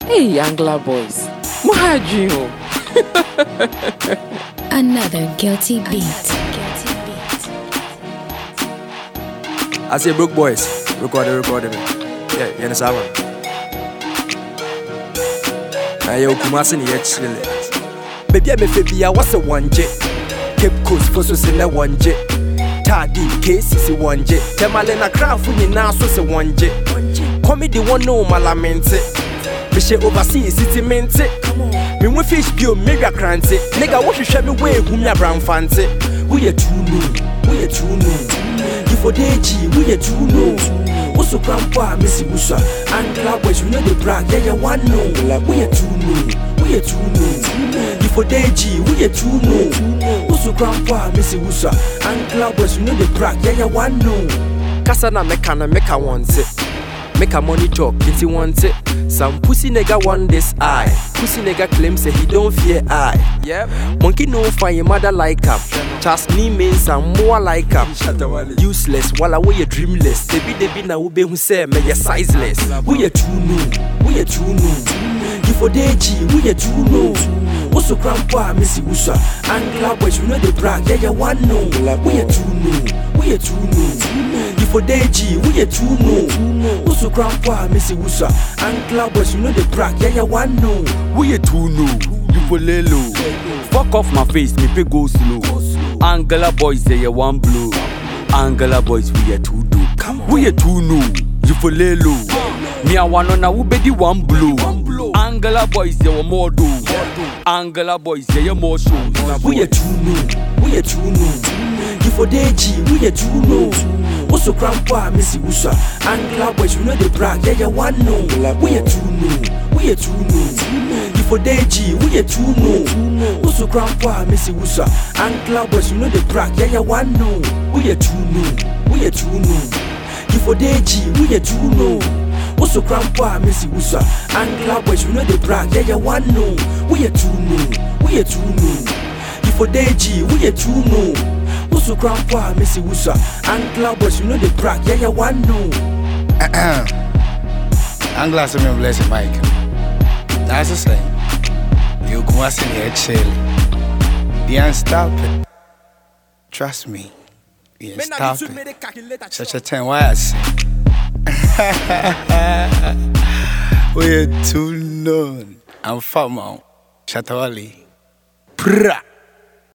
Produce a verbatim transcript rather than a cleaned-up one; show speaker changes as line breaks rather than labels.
Hey, Angla boys. Muhajio.
Another guilty beat.
I say broke boys. Record it, record it. Yeah, you understand? I yo Kumasi ni chile. Baby, I'm a fibia. What's a one jet? Cape Coast for so say one jet. Tardy case is one jet. Temalena craft for you now so say one jet. Comedy one no malamente. Me she overseas city mente. Me we fish bio mega cranty. Nigga what you show me way who me brown fancy. We a true no. We a true no. You for Deji, we a true no. Also grandpa Missy Musa. And club boys we know the brag. Yeah, you one no. We a true no. We a true no. You for Deji, we a true no. Also grandpa Missy Musa. And club boys we know the brag. Yeah, you one no. Kasana meka na meka want it. Make a money talk, it's want it. Some pussy nigga want this eye. Pussy nigga claims say he don't fear I. Yep. Monkey no find your mother like him. Trust me means I'm more like him. Useless, while I way dreamless. They be they be na ube who say me ya sizeless. We a true no, we a true no. You for Deji, we a true no. Also grandpa Missy Usa. And club boys, we know the brag, yeah ya one no. We a true no, we a true no. You for Deji, we a true no. Also grandpa Missy Usa. And club boys, we know the brag, yeah ya one no.
We a true no, you for lelo. Fuck off my face, me pay go slow. Angela boys, they a one blow. Angela boys, we a two do. We a two no, you for lelo. Me a one on a who be the one blow. Angela boys, they were more do. Angela boys, they a more show.
We a true no, we a true no. You for Deji, we a true no. Also grandpa Missy Usa. Angela boys, we know the brag, yeah ya one no. We a true no, we a true no. You for Deji, we a true no. Also grandpa Missy Usa. Angela boys, we know the brag, yeah ya one no. We a true no, we a true no. You for Deji, we a true no. Also grandpa Missy Usa. Angela boys, we know the brag, yeah ya one no. We a true no, we a true no. You for Deji, we a true no. Also grandpa Missy Usa. Angela boys, we know the brag, yeah ya one no.
Angela say me bless you, Mike. That's the same. You come and see me chill. The unstop it. Trust me. The unstop it. Such a thing, why I say? We're too known. I'm Famo. Shatawali. Pra.